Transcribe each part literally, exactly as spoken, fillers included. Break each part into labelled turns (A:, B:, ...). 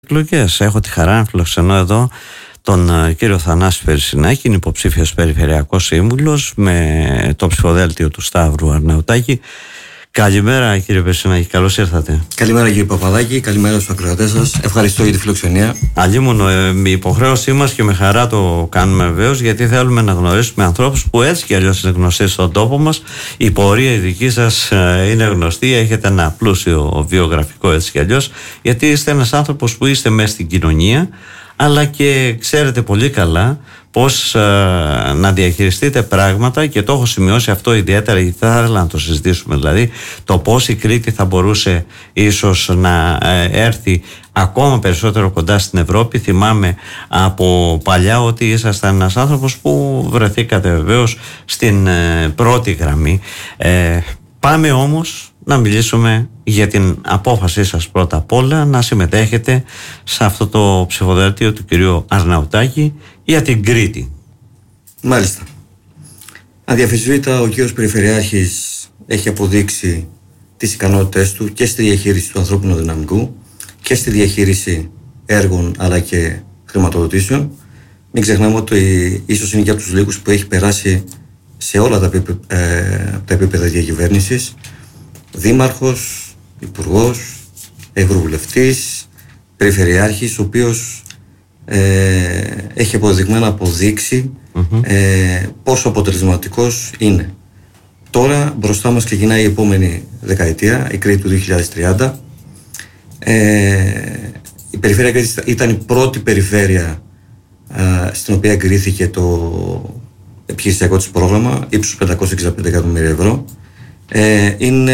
A: Εκλογές. Έχω τη χαρά να φιλοξενώ εδώ τον uh, κύριο Θανάση Περσινάκη, είναι υποψήφιος περιφερειακός σύμβουλος με το ψηφοδέλτιο του Σταύρου Αρναουτάκη. Καλημέρα κύριε Περσινάκη, καλώς ήρθατε.
B: Καλημέρα κύριε Παπαδάκη, καλημέρα στους ακροατές σας. Ευχαριστώ για τη φιλοξενία.
A: Αλλήμωνο, ε, η υποχρέωσή μας και με χαρά το κάνουμε βεβαίως, γιατί θέλουμε να γνωρίσουμε ανθρώπους που έτσι κι αλλιώς είναι γνωστοί στον τόπο μας. Η πορεία η δική σας ε, είναι γνωστή, έχετε ένα πλούσιο βιογραφικό έτσι κι αλλιώς, γιατί είστε ένας άνθρωπος που είστε μέσα στην κοινωνία, αλλά και ξέρετε πολύ καλά πώς ε, να διαχειριστείτε πράγματα, και το έχω σημειώσει αυτό ιδιαίτερα γιατί θα ήθελα να το συζητήσουμε, δηλαδή το πώς η Κρήτη θα μπορούσε ίσως να ε, έρθει ακόμα περισσότερο κοντά στην Ευρώπη. Θυμάμαι από παλιά ότι ήσασταν ένας άνθρωπος που βρεθήκατε βεβαίως στην ε, πρώτη γραμμή. ε, Πάμε όμως να μιλήσουμε για την απόφασή σας πρώτα απ' όλα να συμμετέχετε σε αυτό το ψηφοδέλτιο του κυρίου Αρναουτάκη για την Κρήτη.
B: Μάλιστα. Αδιαφυσβήτητα ο κύριος Περιφερειάρχης έχει αποδείξει τις ικανότητες του και στη διαχείριση του ανθρώπινου δυναμικού και στη διαχείριση έργων αλλά και χρηματοδοτήσεων. Μην ξεχνάμε ότι ίσως είναι και από τους λίγους που έχει περάσει σε όλα τα, επίπε, ε, τα επίπεδα διακυβέρνησης. Δήμαρχος, υπουργός, ευρωβουλευτής, περιφερειάρχης, ο οποίος ε, έχει αποδεικμένα αποδείξει mm-hmm. ε, πόσο αποτελεσματικός είναι. Τώρα μπροστά μας ξεκινάει η επόμενη δεκαετία, η Κρήτη του δύο χιλιάδες τριάντα. Ε, η περιφέρεια Κρήτης ήταν η πρώτη περιφέρεια ε, στην οποία εγκρίθηκε το επιχειρησιακό της πρόγραμμα ύψους πεντακόσια εξήντα πέντε εκατομμύρια ευρώ. Ε, είναι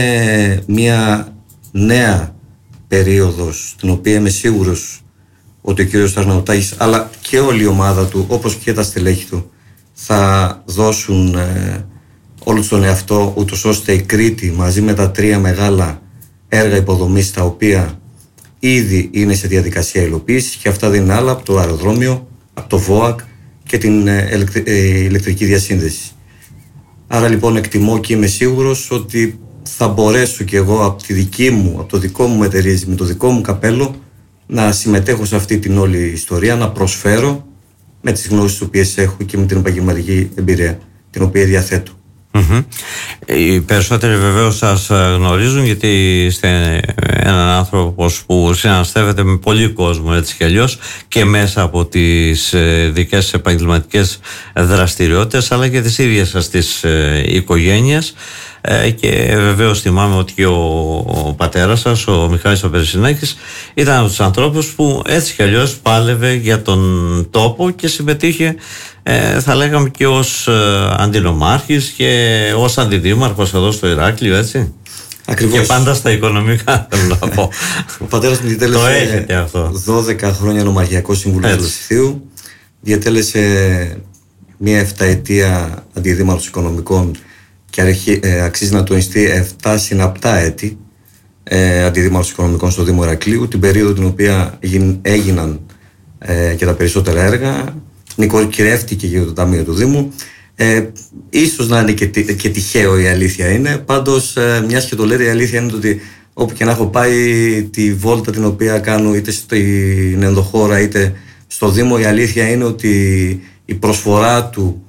B: μια νέα περίοδος την οποία είμαι σίγουρος ότι ο κύριος Αρναουτάκης αλλά και όλη η ομάδα του, όπως και τα στελέχη του, θα δώσουν ε, όλο τον εαυτό, ούτως ώστε η Κρήτη μαζί με τα τρία μεγάλα έργα υποδομής τα οποία ήδη είναι σε διαδικασία υλοποίησης, και αυτά δεν είναι άλλα από το αεροδρόμιο, από το ΒΟΑΚ και την ε, ηλεκτρι, ε, ηλεκτρική διασύνδεση. Άρα λοιπόν εκτιμώ και είμαι σίγουρος ότι θα μπορέσω και εγώ από τη δική μου, από το δικό μου εταιρεία, με το δικό μου καπέλο, να συμμετέχω σε αυτή την όλη ιστορία, να προσφέρω με τις γνώσεις τις οποίες έχω και με την επαγγελματική εμπειρία την οποία διαθέτω.
A: Mm-hmm. Οι περισσότεροι βεβαίως σας γνωρίζουν γιατί είστε έναν άνθρωπος που συναναστεύεται με πολύ κόσμο έτσι κι αλλιώς, και μέσα από τις δικές σας επαγγελματικές δραστηριότητες αλλά και τις ίδιες σας τις οικογένειες. Και βεβαίως θυμάμαι ότι και ο, ο πατέρας σας, ο Μιχάλης ο Περσινάκης, ήταν από τους ανθρώπους που έτσι κι αλλιώς πάλευε για τον τόπο και συμμετείχε, ε, θα λέγαμε, και ως ε, αντινομάρχης και ως αντιδήμαρχος εδώ στο Ηράκλειο, έτσι.
B: Ακριβώς.
A: Και πάντα στα οικονομικά, θέλω να πω.
B: Ο πατέρας μου διατέλεσε δώδεκα χρόνια νομαρχιακό σύμβουλο του Λασιθίου, διατέλεσε μία εφταετία αντιδήμαρχος οικονομικών και αρχι, ε, αξίζει να τονιστεί εφτά συναπτά έτη ε, αντιδήμαρχος οικονομικών στο Δήμο Ηρακλείου, την περίοδο την οποία έγιναν, έγιναν ε, και τα περισσότερα έργα. Νοικοκυρεύτηκε και το Ταμείο του Δήμου. Ε, ίσως να είναι και, και τυχαίο, η αλήθεια είναι. Πάντως, ε, μιας και το λέτε, η αλήθεια είναι ότι όπου και να έχω πάει τη βόλτα την οποία κάνω είτε στην ενδοχώρα είτε στο Δήμο, η αλήθεια είναι ότι η προσφορά του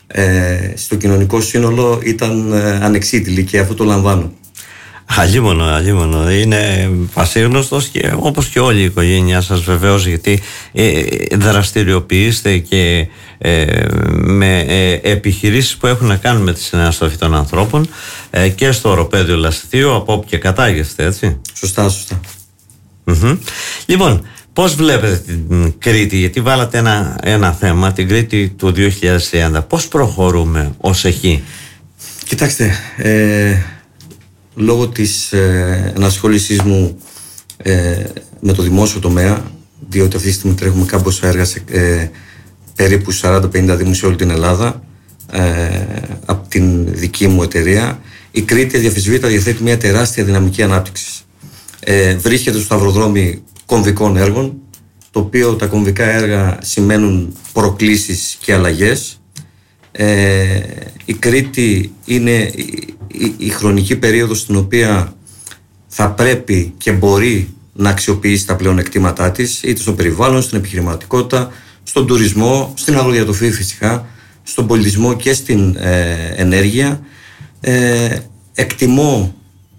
B: Ε, στο κοινωνικό σύνολο ήταν ε, ανεξίτηλη, και αυτό το λαμβάνω.
A: Αλλήμωνο, αλλήμωνο. Είναι πασίγνωστος, και όπως και όλη η οικογένειά σας βεβαίως, γιατί ε, δραστηριοποιείστε και ε, με ε, επιχειρήσεις που έχουν να κάνουν με τη συναναστροφή των ανθρώπων ε, και στο οροπέδιο Λασιθίου, από όπου και κατάγεστε, έτσι.
B: Σωστά, σωστά.
A: Mm-hmm. Λοιπόν, πώς βλέπετε την Κρήτη, γιατί βάλατε ένα, ένα θέμα, την Κρήτη του δύο χιλιάδες τριάντα, πώς προχωρούμε ως εκεί?
B: Κοιτάξτε, ε, λόγω της ε, ενασχόλησής μου ε, με το δημόσιο τομέα, διότι αυτή τη στιγμή τρέχουμε κάμποσα έργα σε ε, περίπου σαράντα πενήντα δήμους σε όλη την Ελλάδα, ε, από την δική μου εταιρεία, η Κρήτη αδιαφυσβήτητα διαθέτει μια τεράστια δυναμική ανάπτυξη. Ε, βρίσκεται στο σταυροδρόμι κομβικών έργων, το οποίο τα κομβικά έργα σημαίνουν προκλήσεις και αλλαγές. Ε, η Κρήτη είναι η, η, η χρονική περίοδος στην οποία θα πρέπει και μπορεί να αξιοποιήσει τα πλεονεκτήματά της, είτε στο περιβάλλον, στην επιχειρηματικότητα, στον τουρισμό, στην αγροδιατροφή φυσικά, στον πολιτισμό και στην ε, ενέργεια. Ε, εκτιμώ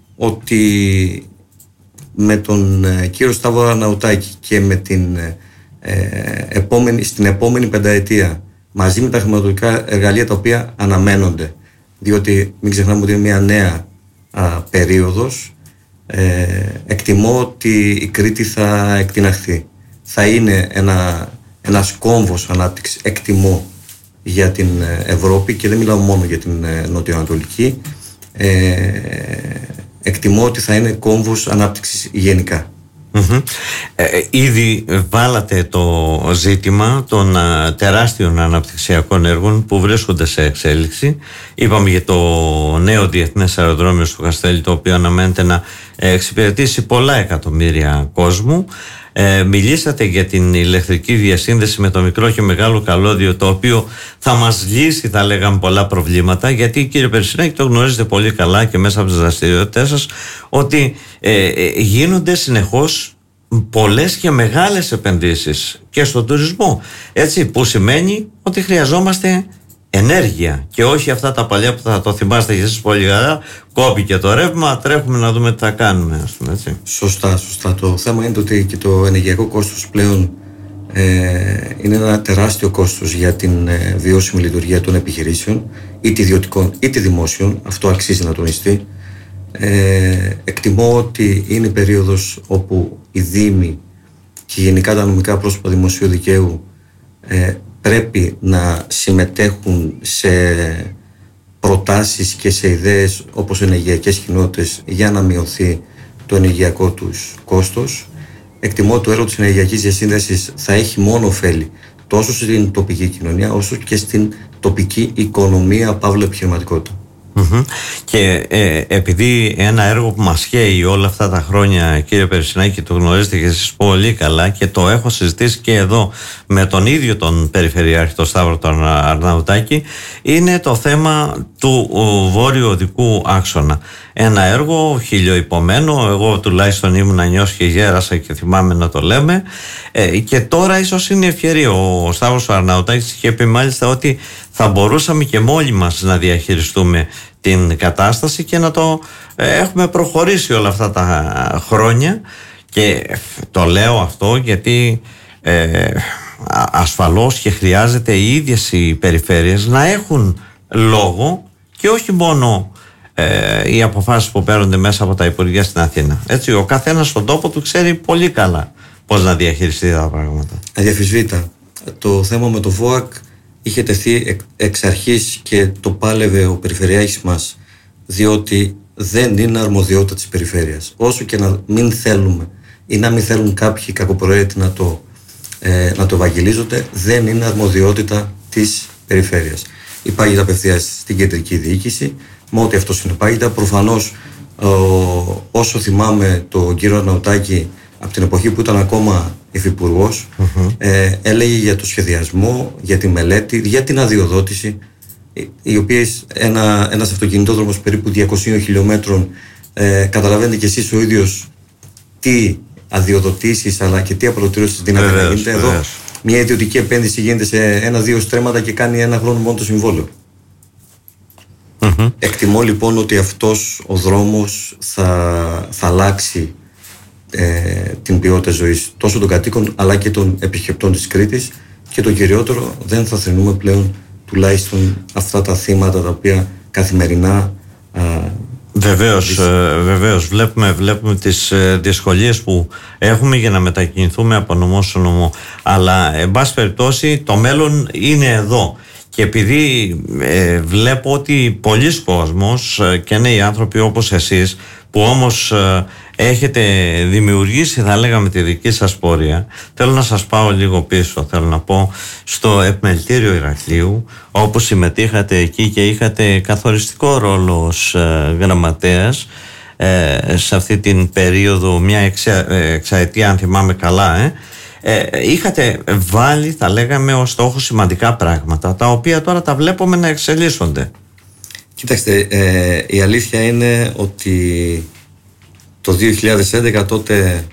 B: ότι με τον ε, κύριο Σταύρο Αρναουτάκη και με την, ε, επόμενη, στην επόμενη πενταετία, μαζί με τα χρηματοδοτικά εργαλεία τα οποία αναμένονται, διότι μην ξεχνάμε ότι είναι μια νέα α, περίοδος, ε, εκτιμώ ότι η Κρήτη θα εκτιναχθεί. Θα είναι ένα, ένας κόμβος ανάπτυξης, εκτιμώ, για την Ευρώπη, και δεν μιλάω μόνο για την νοτιοανατολική. Ε, εκτιμώ ότι θα είναι κόμβος ανάπτυξης γενικά.
A: Mm-hmm. Ε, ήδη βάλατε το ζήτημα των α, τεράστιων αναπτυξιακών έργων που βρίσκονται σε εξέλιξη. Είπαμε για το νέο διεθνές αεροδρόμιο στο Καστέλι, το οποίο αναμένεται να εξυπηρετήσει πολλά εκατομμύρια κόσμου. Ε, μιλήσατε για την ηλεκτρική διασύνδεση με το μικρό και μεγάλο καλώδιο, το οποίο θα μας λύσει, θα λέγαμε, πολλά προβλήματα, γιατί, κύριε Περσινάκη, το γνωρίζετε πολύ καλά και μέσα από τις δραστηριότητες σας, ότι ε, ε, γίνονται συνεχώς πολλές και μεγάλες επενδύσεις και στον τουρισμό, έτσι, που σημαίνει ότι χρειαζόμαστε ενέργεια και όχι αυτά τα παλιά που θα το θυμάστε και εσείς πολύ καλά, κόπηκε το ρεύμα, τρέχουμε να δούμε τι θα κάνουμε, ας πούμε, έτσι.
B: Σωστά, σωστά. Το θέμα είναι ότι και το ενεργειακό κόστος πλέον ε, είναι ένα τεράστιο κόστος για την ε, βιώσιμη λειτουργία των επιχειρήσεων, είτε ιδιωτικών είτε δημόσιων. Αυτό αξίζει να τονιστεί. Ε, εκτιμώ ότι είναι η περίοδος όπου οι δήμοι και γενικά τα νομικά πρόσωπα δημοσίου δικαίου ε, πρέπει να συμμετέχουν σε προτάσεις και σε ιδέες όπως ενεργειακές κοινότητες για να μειωθεί το ενεργειακό τους κόστος. Εκτιμώ ότι το έργο της ενεργειακής διασύνδεσης θα έχει μόνο ωφέλη τόσο στην τοπική κοινωνία όσο και στην τοπική οικονομία, παύλα επιχειρηματικότητα.
A: Mm-hmm. Και ε, επειδή ένα έργο που μας χαίει όλα αυτά τα χρόνια, κύριε Περσινάκη, το γνωρίζετε και εσείς πολύ καλά και το έχω συζητήσει και εδώ με τον ίδιο τον Περιφερειάρχη, τον Σταύρο τον Αρναουτάκη, είναι το θέμα του βόρειο οδικού άξονα. Ένα έργο χιλιοϊπωμένο, εγώ τουλάχιστον ήμουν νιός και γέρασα και θυμάμαι να το λέμε, ε, και τώρα ίσως είναι ευκαιρία. Ο Σταύρος Αρναουτάκης είχε πει μάλιστα ότι θα μπορούσαμε και μόνοι μας να διαχειριστούμε την κατάσταση και να το ε, έχουμε προχωρήσει όλα αυτά τα χρόνια, και το λέω αυτό γιατί ε, ασφαλώς και χρειάζεται οι ίδιες οι περιφέρειες να έχουν λόγο και όχι μόνο ε, οι αποφάσεις που παίρνονται μέσα από τα Υπουργεία στην Αθήνα. Έτσι, ο καθένας στον τόπο του ξέρει πολύ καλά πώς να διαχειριστεί τα πράγματα.
B: Αδιαφυσβήτα. Το θέμα με το ΒΟΑΚ είχε τεθεί εξ αρχής και το πάλευε ο Περιφερειάρχης μας, διότι δεν είναι αρμοδιότητα της περιφέρειας. Όσο και να μην θέλουμε ή να μην θέλουν κάποιοι κακοπροαίρετοι να το, ε, να το ευαγγελίζονται, δεν είναι αρμοδιότητα της περιφέρειας. Υπάγεται απευθείας στην κεντρική διοίκηση, με ό,τι αυτό συνεπάγεται. Προφανώς, ο, όσο θυμάμαι τον κύριο Αρναουτάκη από την εποχή που ήταν ακόμα υφυπουργός, mm-hmm. ε, έλεγε για το σχεδιασμό, για τη μελέτη, για την αδειοδότηση, οι οποίες ένα, ένας αυτοκινητόδρομος περίπου διακόσιων χιλιόμετρων, ε, καταλαβαίνετε κι εσείς ο ίδιος τι αδειοδοτήσεις αλλά και τι απολωτήρωσης δύναται να γίνεται. Εδώ μια ιδιωτική επένδυση γίνεται σε ένα-δύο στρέμματα και κάνει ένα χρόνο μόνο το συμβόλαιο. Mm-hmm. Εκτιμώ λοιπόν ότι αυτός ο δρόμος θα, θα αλλάξει ε, την ποιότητα ζωής τόσο των κατοίκων αλλά και των επισκεπτών της Κρήτης, και το κυριότερο, δεν θα θρηνούμε πλέον τουλάχιστον αυτά τα θύματα τα οποία καθημερινά α,
A: Βεβαίως, βεβαίως βλέπουμε, βλέπουμε τις δυσκολίες που έχουμε για να μετακινηθούμε από νομό σε νομό, αλλά εν πάση περιπτώσει το μέλλον είναι εδώ. Και επειδή ε, βλέπω ότι πολλοί κόσμος και νέοι άνθρωποι όπως εσείς, που όμως ε, έχετε δημιουργήσει, θα λέγαμε, τη δική σας πορεία, θέλω να σας πάω λίγο πίσω. Θέλω να πω στο Επιμελητήριο Ηρακλείου, όπου συμμετείχατε εκεί και είχατε καθοριστικό ρόλο ως ε, γραμματέας ε, σε αυτή την περίοδο, μια εξα, ε, εξαετία αν θυμάμαι καλά, ε, Ε, είχατε βάλει, θα λέγαμε, ως στόχο σημαντικά πράγματα, τα οποία τώρα τα βλέπουμε να εξελίσσονται.
B: Κοιτάξτε, ε, η αλήθεια είναι ότι το δύο χιλιάδες έντεκα τότε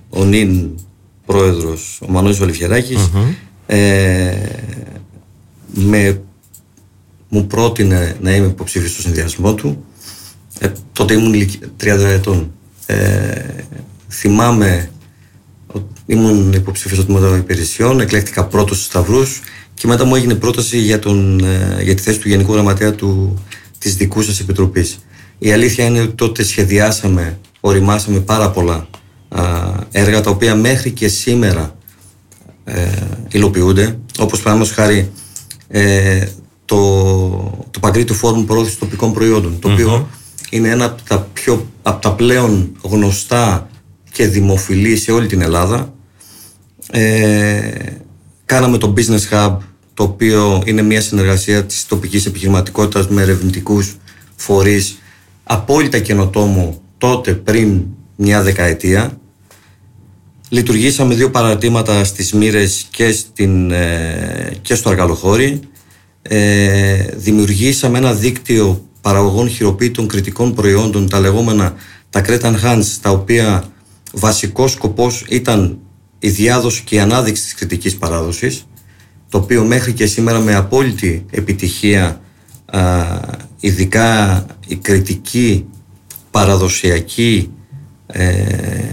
B: ο νυν πρόεδρος, ο Μανώλης Βαλιφιεράκης, mm-hmm. ε, με, μου πρότεινε να είμαι υποψήφιος στο συνδυασμό του. Ε, τότε ήμουν τριάντα ετών. Ε, θυμάμαι ότι ήμουν υποψήφιος στο τμήμα υπηρεσιών, εκλέχτηκα πρώτος στους Σταυρούς και μετά μου έγινε πρόταση για, τον, ε, για τη θέση του Γενικού Γραμματέα του, της δικού σας επιτροπής. Η αλήθεια είναι ότι τότε σχεδιάσαμε, οριμάσαμε πάρα πολλά α, έργα τα οποία μέχρι και σήμερα ε, υλοποιούνται, όπως παραδείγματος χάρη ε, το, το Παγκρίτιο Φόρουμ Προώθησης Τοπικών Προϊόντων, το mm-hmm. οποίο είναι ένα από τα, πιο, από τα πλέον γνωστά και δημοφιλή σε όλη την Ελλάδα. Ε, κάναμε το Business Hub, το οποίο είναι μια συνεργασία της τοπικής επιχειρηματικότητας με ερευνητικούς φορείς, απόλυτα καινοτόμο τότε πριν μια δεκαετία. Λειτουργήσαμε δύο παραρτήματα στις Μύρες και, στην, ε, και στο Αργαλοχώρι. Ε, δημιουργήσαμε ένα δίκτυο παραγωγών χειροποίητων κριτικών προϊόντων, τα λεγόμενα τα Cretan Hands, τα οποία βασικός σκοπός ήταν η διάδοση και η ανάδειξη της κριτικής παράδοσης, το οποίο μέχρι και σήμερα με απόλυτη επιτυχία, α, ειδικά η κριτική παραδοσιακή ε,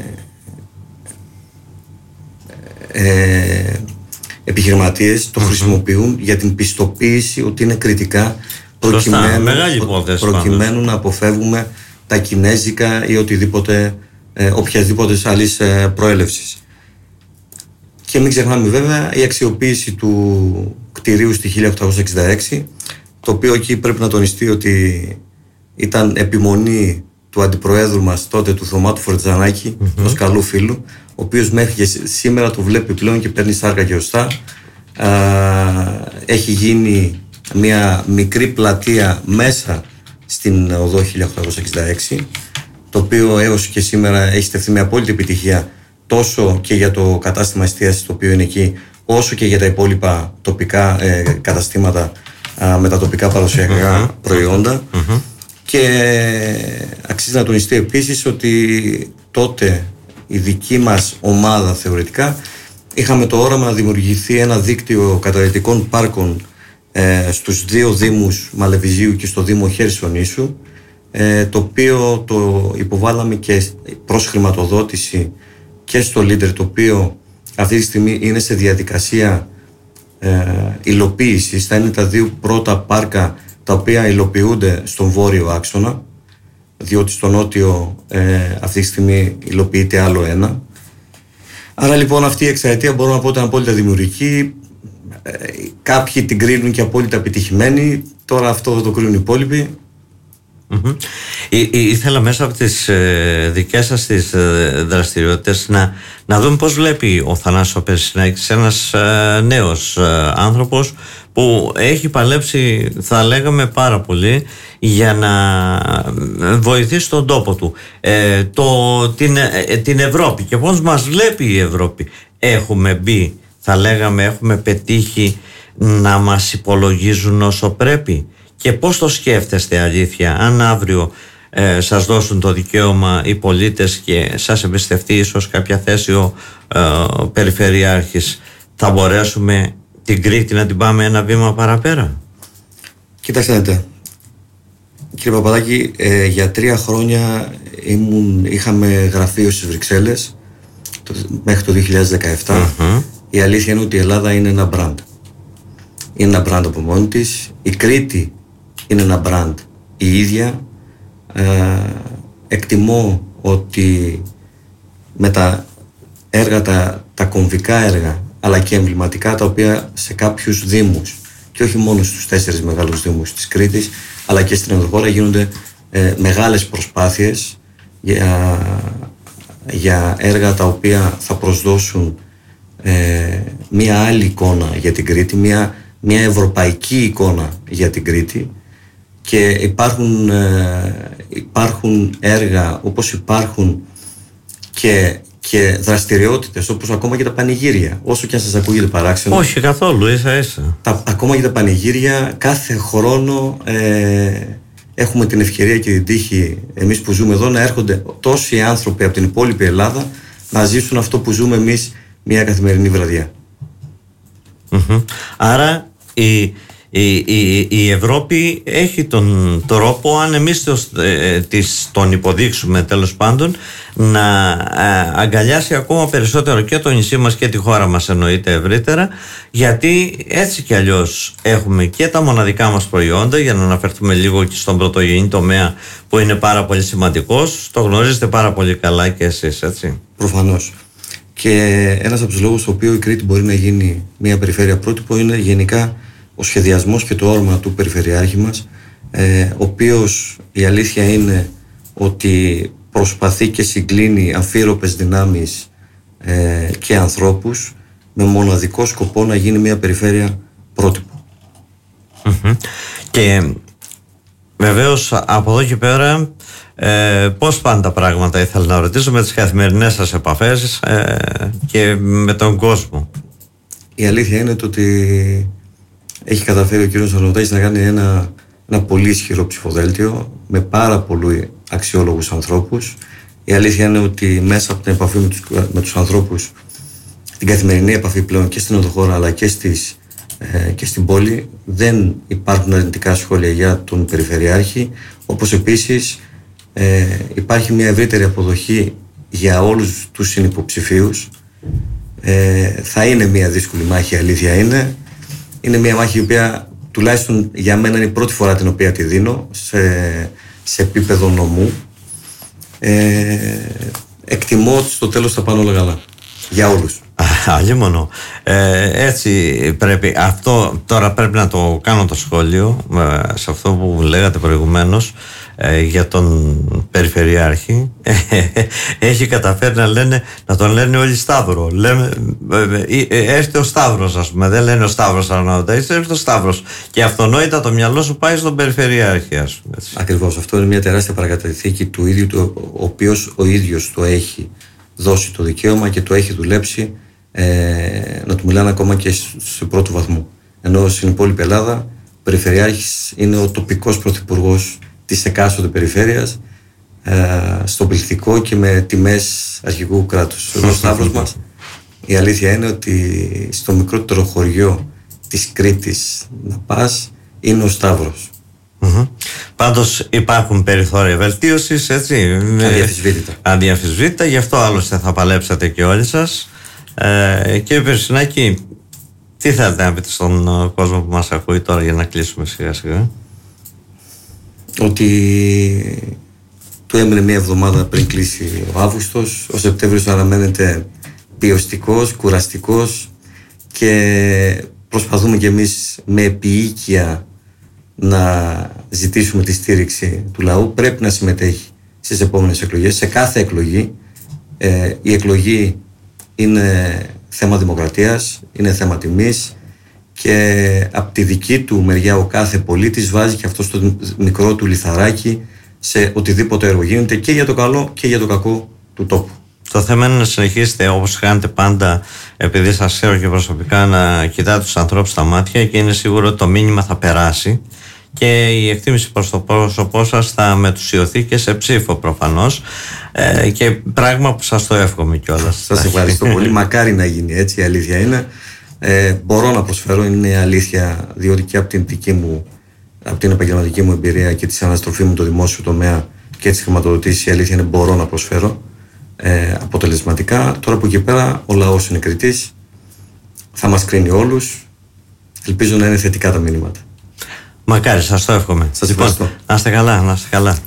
B: ε, επιχειρηματίες το mm-hmm. χρησιμοποιούν για την πιστοποίηση ότι είναι κριτικά, προκειμένου,
A: υπόθεση,
B: προκειμένου να αποφεύγουμε τα κινέζικα ή οτιδήποτε, ε, οποιασδήποτε άλλης ε, προέλευσης. Και μην ξεχνάμε βέβαια η αξιοποίηση του κτηρίου στη χίλια οκτακόσια εξήντα έξι, το οποίο εκεί πρέπει να τονιστεί ότι ήταν επιμονή του αντιπροέδρου μας τότε, του Θωμάτου Φορτζανάκη, mm-hmm. του καλού φίλου, ο οποίος μέχρι και σήμερα το βλέπει πλέον και παίρνει σάρκα και οστά. Α, έχει γίνει μια μικρή πλατεία μέσα στην οδό χίλια οκτακόσια εξήντα έξι, το οποίο έως και σήμερα έχει στεφθεί με απόλυτη επιτυχία, τόσο και για το κατάστημα εστίασης το οποίο είναι εκεί, όσο και για τα υπόλοιπα τοπικά ε, καταστήματα α, με τα τοπικά παραδοσιακά mm-hmm. προϊόντα. Mm-hmm. Και αξίζει να τονιστεί επίσης ότι τότε η δική μας ομάδα θεωρητικά είχαμε το όραμα να δημιουργηθεί ένα δίκτυο καταρρετικών πάρκων ε, στους δύο δήμους Μαλεβιζίου και στο Δήμο Χέρσονήσου, ε, το οποίο το υποβάλαμε και προς χρηματοδότηση και στο Leader, το οποίο αυτή τη στιγμή είναι σε διαδικασία ε, υλοποίησης. Θα είναι τα δύο πρώτα πάρκα τα οποία υλοποιούνται στον βόρειο άξονα, διότι στο νότιο ε, αυτή τη στιγμή υλοποιείται άλλο ένα. Άρα λοιπόν αυτή η εξαετία μπορώ να πω ότι είναι απόλυτα δημιουργική. Ε, κάποιοι την κρίνουν και απόλυτα επιτυχημένη. Τώρα αυτό θα το κρίνουν οι υπόλοιποι.
A: Mm-hmm. Ή, ή, ήθελα μέσα από τις ε, δικές σας τις ε, δραστηριότητες να, να δούμε πώς βλέπει ο Θανάσης Περσινάκης, ένας ε, νέος ε, άνθρωπος που έχει παλέψει, θα λέγαμε, πάρα πολύ για να βοηθήσει τον τόπο του, ε, το, την, ε, την Ευρώπη, και πώς μας βλέπει η Ευρώπη. Έχουμε μπει, θα λέγαμε, έχουμε πετύχει να μας υπολογίζουν όσο πρέπει. Και πώς το σκέφτεστε, αλήθεια, αν αύριο ε, σας δώσουν το δικαίωμα οι πολίτες και σας εμπιστευτεί ίσως κάποια θέση ο ε, Περιφερειάρχης, θα μπορέσουμε την Κρήτη να την πάμε ένα βήμα παραπέρα?
B: Κοιτάξτε, δείτε, κύριε Παπαδάκη, ε, για τρία χρόνια ήμουν, είχαμε γραφείο στις Βρυξέλλες το, μέχρι το δύο χιλιάδες δεκαεπτά. Mm-hmm. Η αλήθεια είναι ότι η Ελλάδα είναι ένα μπραντ. Είναι ένα μπραντ από μόνη της. Η Κρήτη είναι ένα μπραντ η ίδια. Ε, εκτιμώ ότι με τα έργα, τα, τα κομβικά έργα, αλλά και εμβληματικά, τα οποία σε κάποιους δήμους, και όχι μόνο στους τέσσερις μεγάλους δήμους της Κρήτης, αλλά και στην Ενδοχώρα, γίνονται ε, μεγάλες προσπάθειες για, για έργα τα οποία θα προσδώσουν ε, μια άλλη εικόνα για την Κρήτη, μια, μια ευρωπαϊκή εικόνα για την Κρήτη. Και υπάρχουν, ε, υπάρχουν έργα, όπως υπάρχουν και, και δραστηριότητες, όπως ακόμα και τα πανηγύρια, όσο και αν σας ακούγεται παράξενο.
A: Όχι καθόλου, ίσα ίσα.
B: Τα, ακόμα και τα πανηγύρια, κάθε χρόνο ε, έχουμε την ευκαιρία και την τύχη, εμείς που ζούμε εδώ, να έρχονται τόσοι άνθρωποι από την υπόλοιπη Ελλάδα να ζήσουν αυτό που ζούμε εμείς μια καθημερινή βραδιά.
A: Mm-hmm. Άρα η, η, η, η Ευρώπη έχει τον τρόπο, αν εμείς το, ε, της, τον υποδείξουμε τέλος πάντων, να ε, αγκαλιάσει ακόμα περισσότερο και το νησί μας και τη χώρα μας, εννοείται ευρύτερα, γιατί έτσι κι αλλιώς έχουμε και τα μοναδικά μας προϊόντα, για να αναφερθούμε λίγο και στον πρωτογενή τομέα που είναι πάρα πολύ σημαντικός. Το γνωρίζετε πάρα πολύ καλά και εσείς, έτσι.
B: Προφανώς. Και ένας από τους λόγους στο οποίο η Κρήτη μπορεί να γίνει μια περιφέρεια πρότυπο είναι γενικά ο σχεδιασμός και το όραμα του περιφερειάρχη μας, ε, ο οποίος η αλήθεια είναι ότι προσπαθεί και συγκλίνει αμφίροπες δυνάμεις ε, και ανθρώπους με μοναδικό σκοπό να γίνει μια περιφέρεια πρότυπο.
A: Mm-hmm. Και βεβαίως από εδώ και πέρα ε, πώς πάνε τα πράγματα, ήθελα να ρωτήσω, με τις καθημερινές σας επαφές ε, και με τον κόσμο.
B: Η αλήθεια είναι το ότι έχει καταφέρει ο κ. Σαρονοτάκης να κάνει ένα, ένα πολύ ισχυρό ψηφοδέλτιο με πάρα πολλούς αξιόλογους ανθρώπους. Η αλήθεια είναι ότι μέσα από την επαφή με τους, με τους ανθρώπους, την καθημερινή επαφή πλέον και στην οδοχώρα αλλά και, στις, ε, και στην πόλη, δεν υπάρχουν αρνητικά σχόλια για τον Περιφερειάρχη, όπως επίσης ε, υπάρχει μια ευρύτερη αποδοχή για όλους τους συνυποψηφίους. Ε, θα είναι μια δύσκολη μάχη, αλήθεια είναι. Είναι μια μάχη η οποία τουλάχιστον για μένα είναι η πρώτη φορά την οποία τη δίνω σε, σε επίπεδο νομού. Ε, εκτιμώ ότι στο τέλος θα πάνε όλα καλά για όλους.
A: Άλλη μόνο. Ε, έτσι πρέπει. Αυτό τώρα πρέπει να το κάνω το σχόλιο ε, σε αυτό που λέγατε προηγουμένως ε, για τον Περιφερειάρχη. Ε, έχει καταφέρει να, λένε, να τον λένε όλοι Σταύρο. Λέμε, ε, ε, έρχεται ο Σταύρος, ας πούμε. Δεν λένε ο Σταύρος Αρναούτης, έρχεται ο Σταύρος. Και αυτονόητα το μυαλό σου πάει στον Περιφερειάρχη, ας πούμε.
B: Ακριβώς. Αυτό είναι μια τεράστια παρακαταθήκη του ίδιου, το, ο οποίος ο ίδιος το έχει δώσει το δικαίωμα και το έχει δουλέψει ε, να του μιλάνε ακόμα και σε πρώτο βαθμό. Ενώ στην υπόλοιπη Ελλάδα ο Περιφερειάρχης είναι ο τοπικός πρωθυπουργός της εκάστοτε περιφέρειας, ε, στο πληθυκό και με τιμές αρχικού κράτους. Εδώ ο Σταύρος μας, η αλήθεια είναι ότι στο μικρότερο χωριό της Κρήτης να πας είναι ο Σταύρος.
A: Mm-hmm. Πάντως υπάρχουν περιθώρια βελτίωσης, έτσι.
B: Αδιαφυσβήτητα.
A: Αδιαφυσβήτητα, γι' αυτό άλλωστε θα παλέψατε και όλοι σας. Ε, κύριε Περσινάκη, τι θέλετε να πείτε στον κόσμο που μας ακούει τώρα για να κλείσουμε σιγά σιγά?
B: Ότι του έμεινε μια εβδομάδα πριν κλείσει ο Αύγουστος. Ο Σεπτέμβριος αναμένεται πιεστικός, κουραστικός και προσπαθούμε κι εμείς με επίοικια να ζητήσουμε τη στήριξη του λαού. Πρέπει να συμμετέχει στις επόμενες εκλογές. Σε κάθε εκλογή, ε, η εκλογή είναι θέμα δημοκρατίας, είναι θέμα τιμής και από τη δική του μεριά ο κάθε πολίτης βάζει και αυτό στο μικρό του λιθαράκι σε οτιδήποτε έργο γίνεται και για το καλό και για το κακό του τόπου.
A: Το θέμα είναι να συνεχίσετε όπως κάνετε πάντα, επειδή σας ξέρω και προσωπικά, να κοιτάτε τους ανθρώπους στα μάτια και είναι σίγουρο ότι το μήνυμα θα περάσει και η εκτίμηση προς το πρόσωπό σας θα μετουσιωθεί και σε ψήφο προφανώς, ε, και πράγμα που σας το εύχομαι κιόλας.
B: Σας ευχαριστώ πολύ, μακάρι να γίνει έτσι, η αλήθεια είναι. Ε, μπορώ να προσφέρω, είναι αλήθεια, διότι και από την, δική μου, από την επαγγελματική μου εμπειρία και τη αναστροφή μου το δημόσιο τομέα και τις χρηματοδοτήσεις, η αλήθεια είναι μπορώ να προσφέρω ε, αποτελεσματικά. Τώρα που εκεί πέρα ο λαός είναι κριτής, θα μας κρίνει όλους. Ελπίζω να είναι θετικά τα μηνύματα.
A: Μακάρι, σας το εύχομαι.
B: Σας ευχαριστώ.
A: Λοιπόν, να είστε καλά, να είστε καλά.